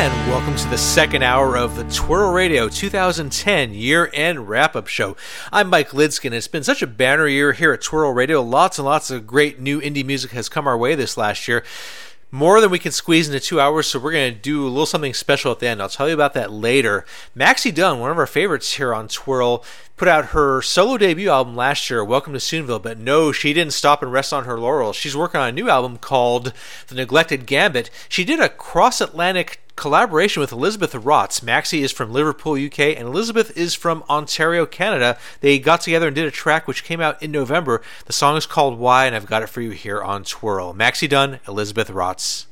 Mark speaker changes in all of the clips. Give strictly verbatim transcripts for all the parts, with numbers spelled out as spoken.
Speaker 1: And welcome to the second hour of the Twirl Radio twenty ten year-end wrap-up show. I'm Mike Lidskin, and it's been such a banner year here at Twirl Radio. Lots and lots of great new indie music has come our way this last year. More than we can squeeze into two hours, so we're going to do a little something special at the end. I'll tell you about that later. Maxie Dunn, one of our favorites here on Twirl, put out her solo debut album last year, Welcome to Soonville, but no, she didn't stop and rest on her laurels. She's working on a new album called The Neglected Gambit. She did a cross-Atlantic collaboration with Elizabeth Rotz. Maxie is from Liverpool, U K, and Elizabeth is from Ontario, Canada. They got together and did a track which came out in November. The song is called Why, and I've got it for you here on Twirl. Maxie Dunn, Elizabeth Rotz.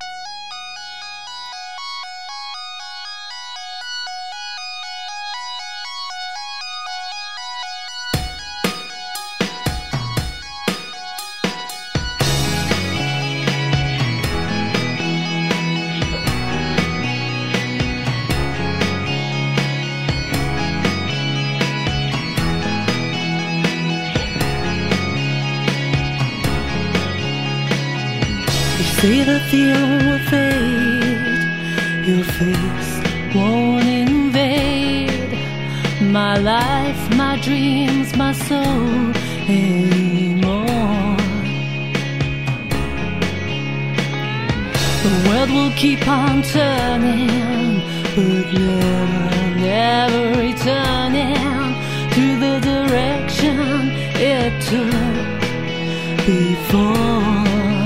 Speaker 2: Say the feeling will fade, your face won't invade my life, my dreams, my soul anymore. The world will keep on turning, but never, never returning to the direction it took before.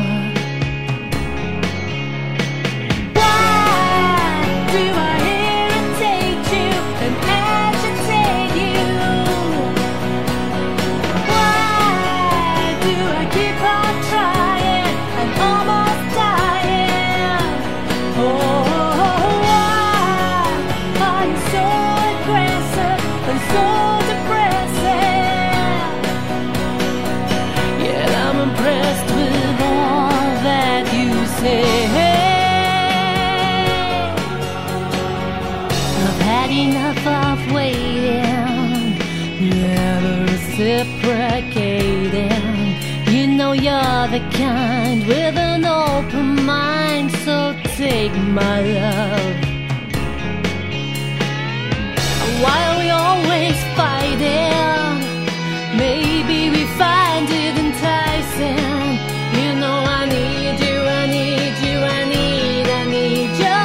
Speaker 2: Reciprocating, you know you're the kind with an open mind, so take my love. Why are we always fighting? Maybe we find it enticing. You know I need you, I need you, I need, I need your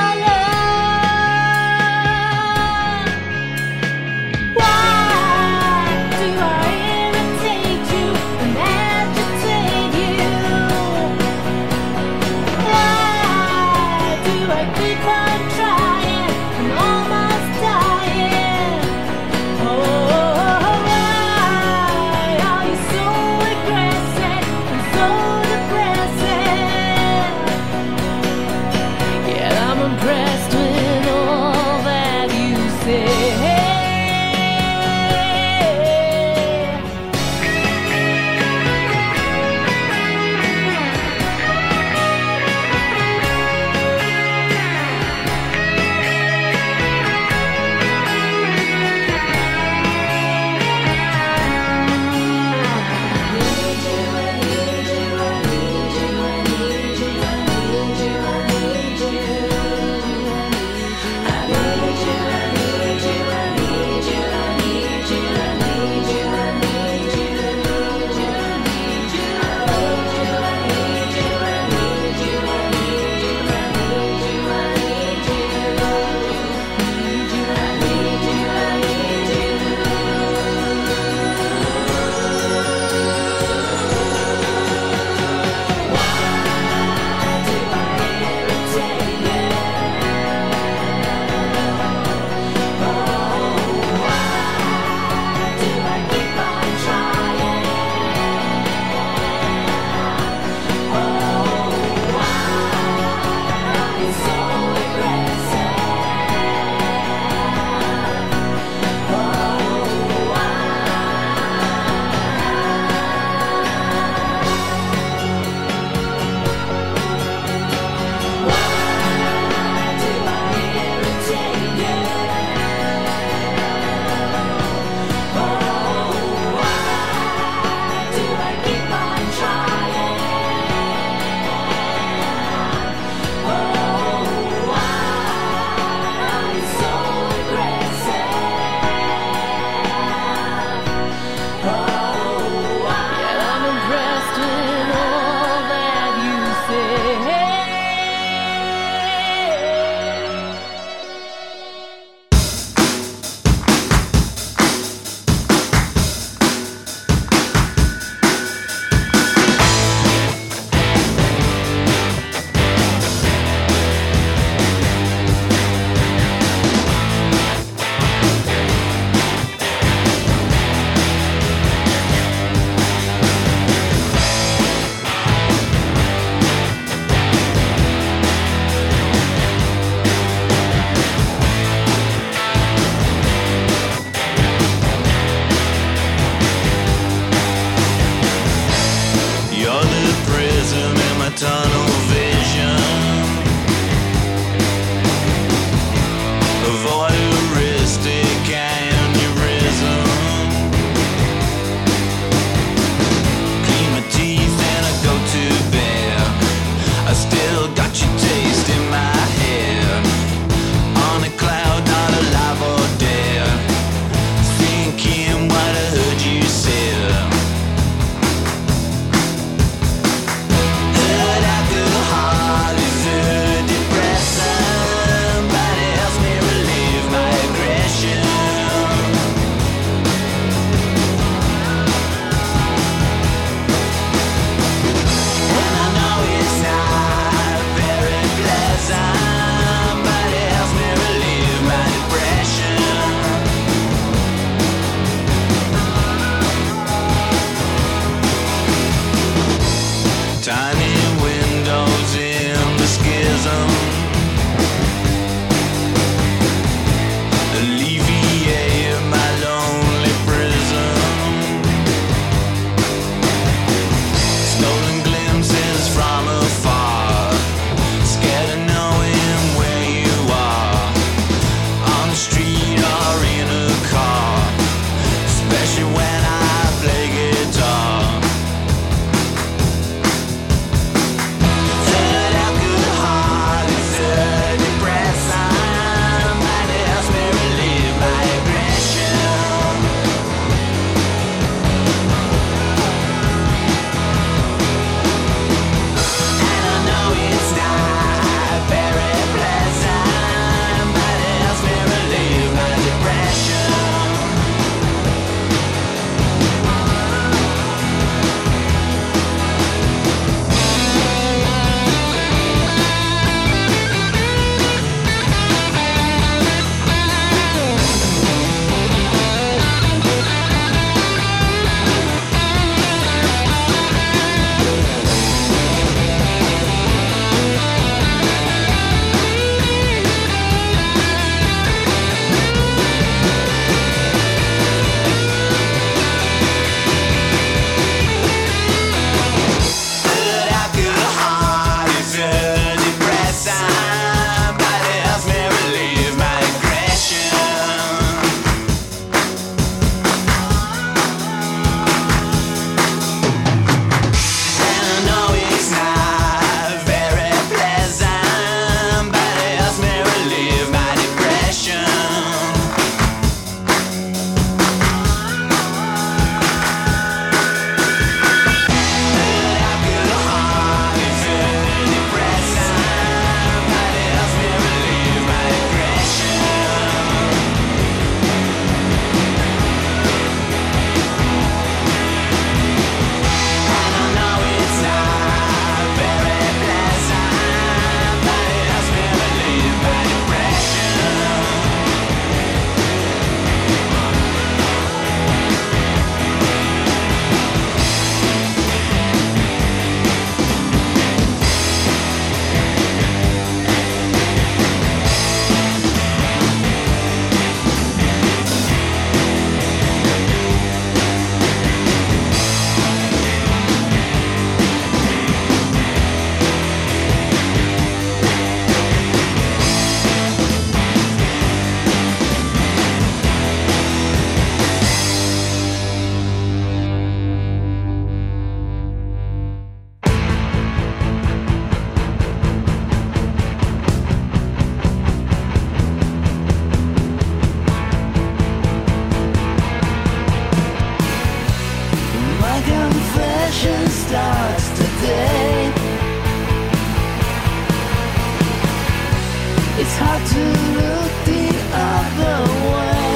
Speaker 3: hard to look the other way.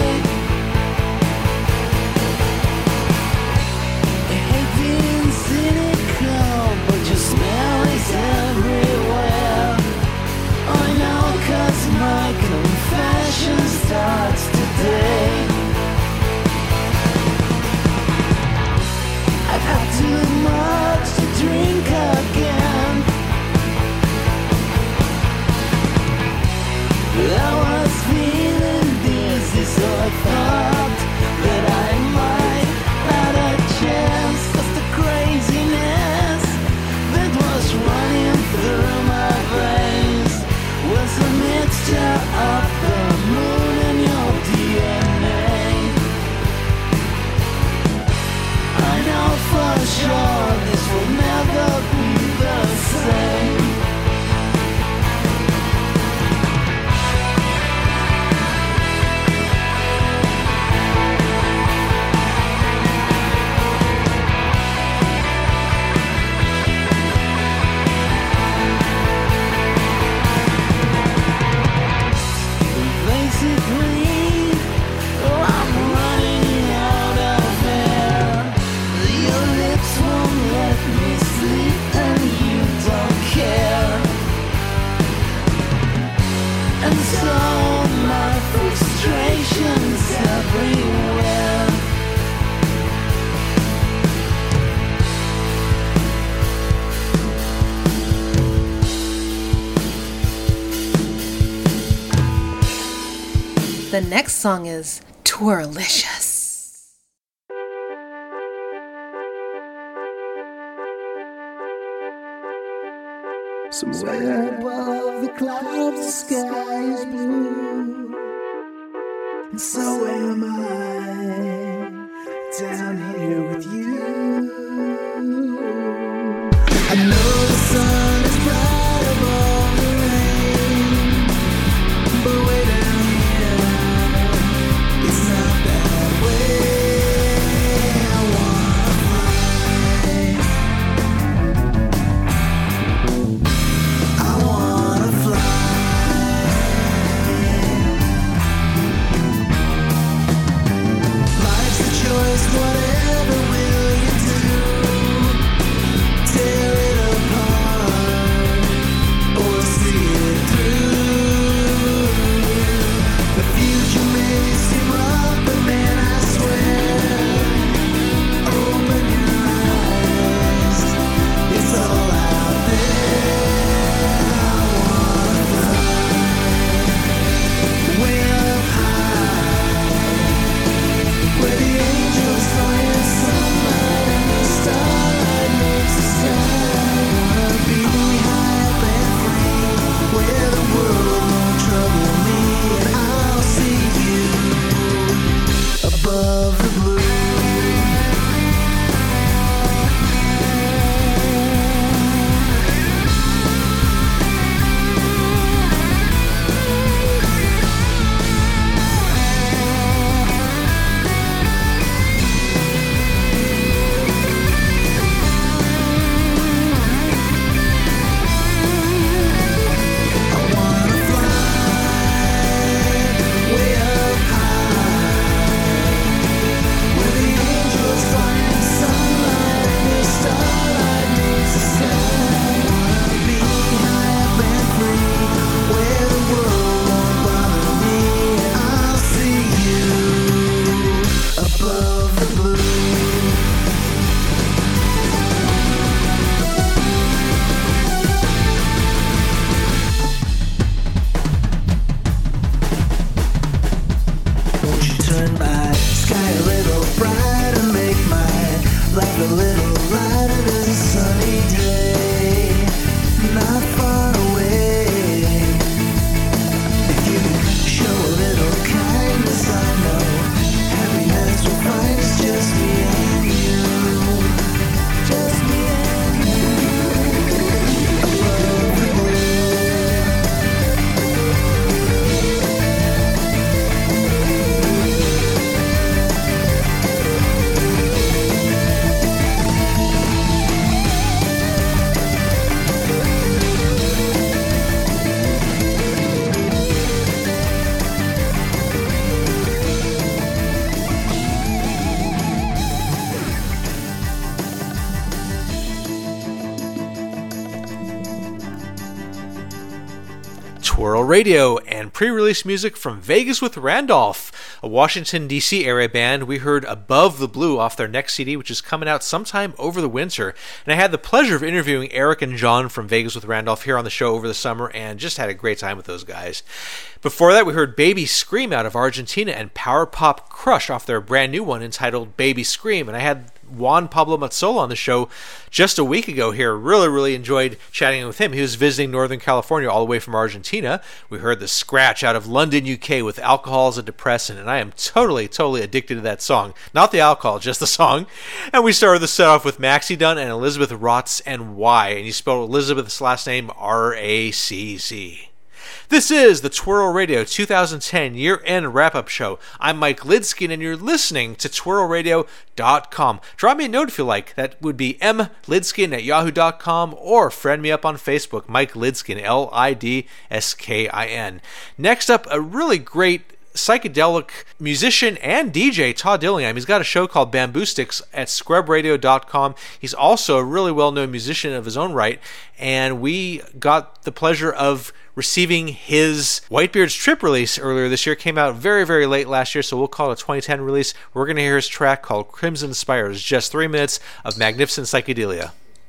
Speaker 3: I hate being cynical, but your smell is everywhere. I know, 'cause my confession starts today. I've had too much to drink again. I was feeling dizzy, so I thought that I might have a chance. 'Cause the craziness that was running through my veins was a mixture of the moon and your D N A. I know for sure this will never be the same. Everywhere.
Speaker 4: The next song is Twirlicious.
Speaker 3: Somewhere above the clouds, the sky is blue. And so am I, down here with you. I know the sun is bright above the rain, but way down here, it's not that way. I wanna fly. I wanna fly. Choice, whatever will you do? Tear it apart or see it through. The future may seem rough, but man, I swear, open your eyes, it's all out there. I wanna fly way up high, where the angels fly in sunlight and the starlight makes the sky. I wanna be high and free, where the world won't trouble me, and I'll see you above the blue.
Speaker 1: Twirl Radio and pre-release music from Vegas with Randolph, a Washington, D C area band. We heard Above the Blue off their next C D, which is coming out sometime over the winter. And I had the pleasure of interviewing Eric and John from Vegas with Randolph here on the show over the summer and just had a great time with those guys. Before that, we heard Baby Scream out of Argentina and Power Pop Crush off their brand new one entitled Baby Scream. And I had Juan Pablo Mazzola on the show just a week ago here. Really, really enjoyed chatting with him. He was visiting Northern California all the way from Argentina. We heard The Scratch out of London, U K with Alcohol as a Depressant, and I am totally, totally addicted to that song. Not the alcohol, just the song. And we started the set off with Maxi Dunn and Elizabeth Rotz and Y, and you spell Elizabeth's last name R A C Z. This is the Twirl Radio two thousand ten year-end wrap-up show. I'm Mike Lidskin, and you're listening to twirl radio dot com. Drop me a note if you like. That would be m lidskin at yahoo dot com, or friend me up on Facebook, Mike Lidskin, L I D S K I N. Next up, a really great psychedelic musician and D J, Todd Dillingham. He's got a show called Bamboo Sticks at scrub radio dot com. He's also a really well-known musician of his own right, and we got the pleasure of receiving his Whitebeard's Trip release earlier this year. Came out very, very late last year, so we'll call it a twenty ten release. We're going to hear his track called Crimson Spires. Just three minutes of magnificent psychedelia.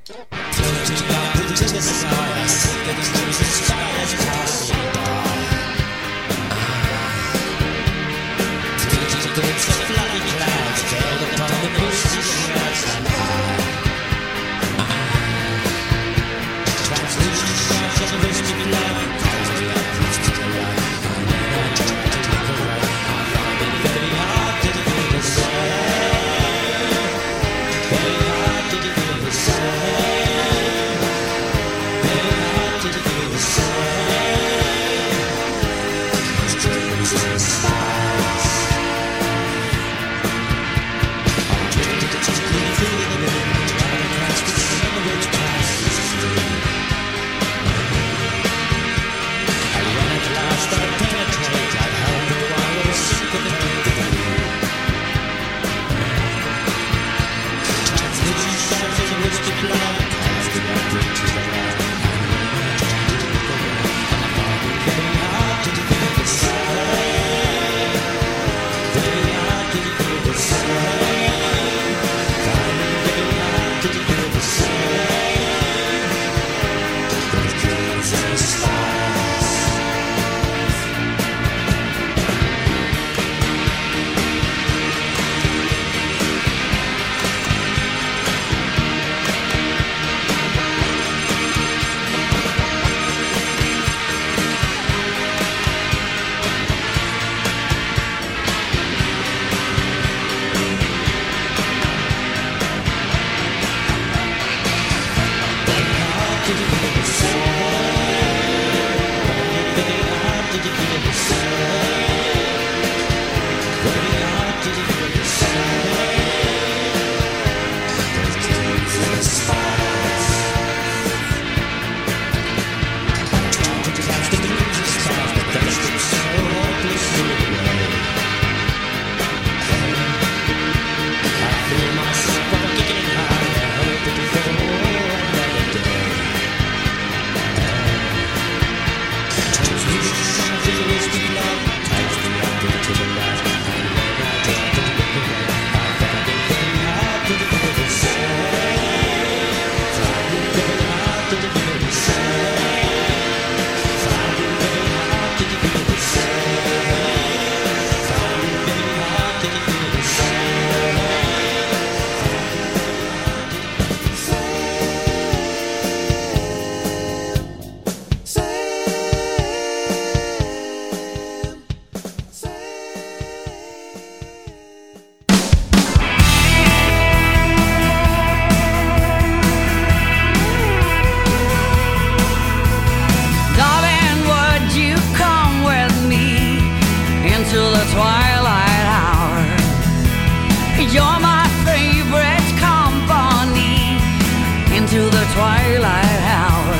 Speaker 3: twilight hour.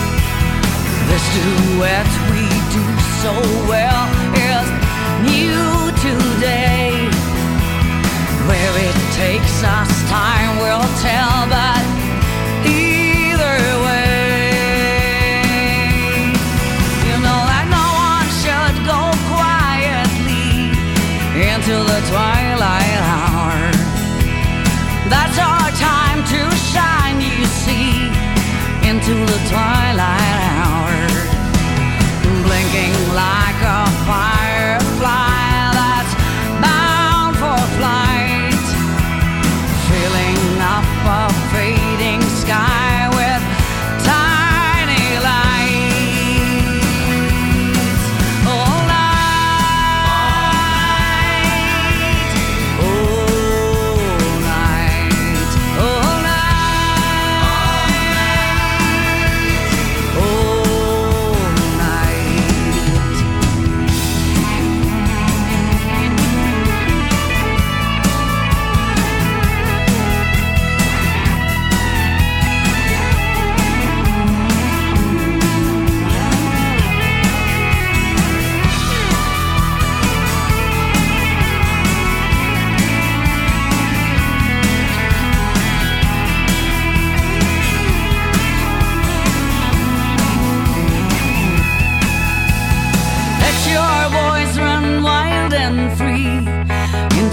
Speaker 3: This duet we do so well is new today. Where it takes us, time will tell, but either way, you know that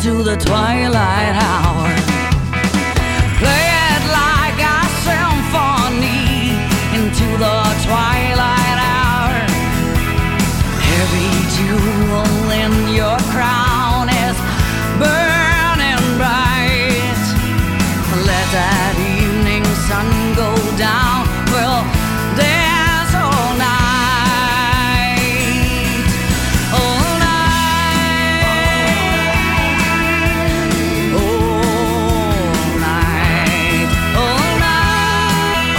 Speaker 5: into the twilight hour. Play it like a symphony into the twilight hour. Heavy jewel in your crown is burning bright. Let that evening sun go down. We'll dance all night, all night, all night, all night,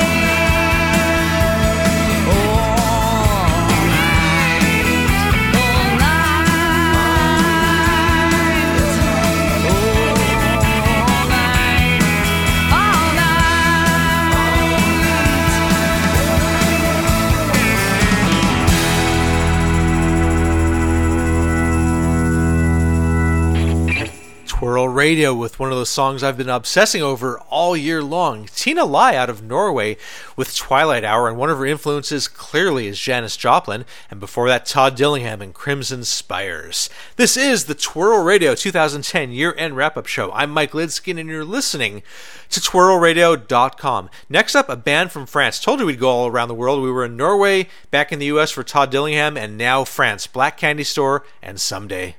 Speaker 5: all night, all
Speaker 1: Twirl Radio with one of those songs I've been obsessing over all year long. Tina Lai out of Norway with Twilight Hour, and one of her influences clearly is Janis Joplin, and before that Todd Dillingham and Crimson Spires. This is the Twirl Radio twenty ten year-end wrap-up show. I'm Mike Lidskin, and you're listening to twirl radio dot com. Next up, a band from France. Told you we'd go all around the world. We were in Norway, back in the U S for Todd Dillingham, and now France. Black Candy Store and Someday.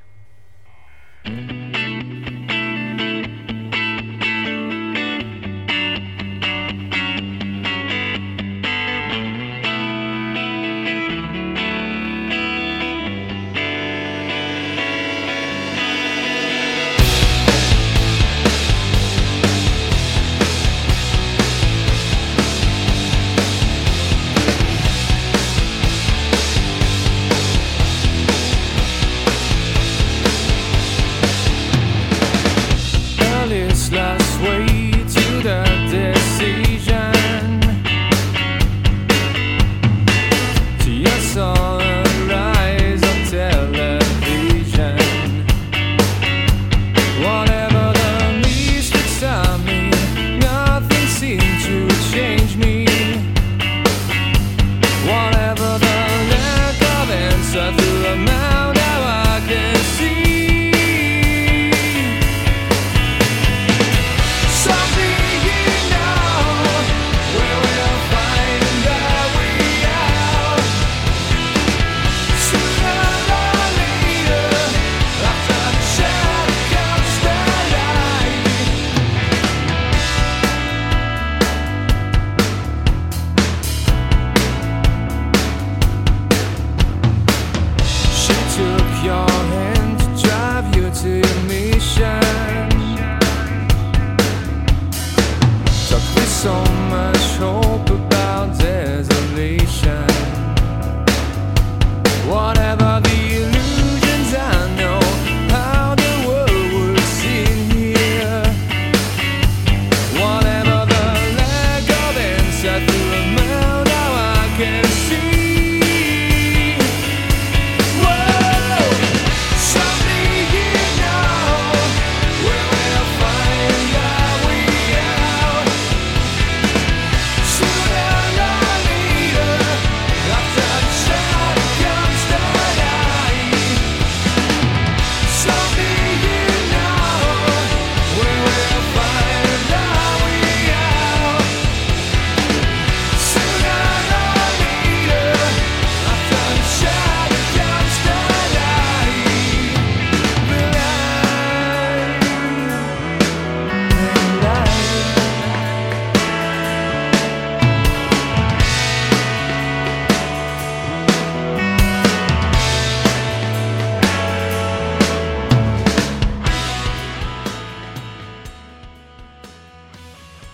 Speaker 6: Last way to the decision to your sunrise on television. Whatever the mistakes I made, nothing seemed to change me. Whatever the lack of answer through a mouth, now I can see. So much hope about desolation.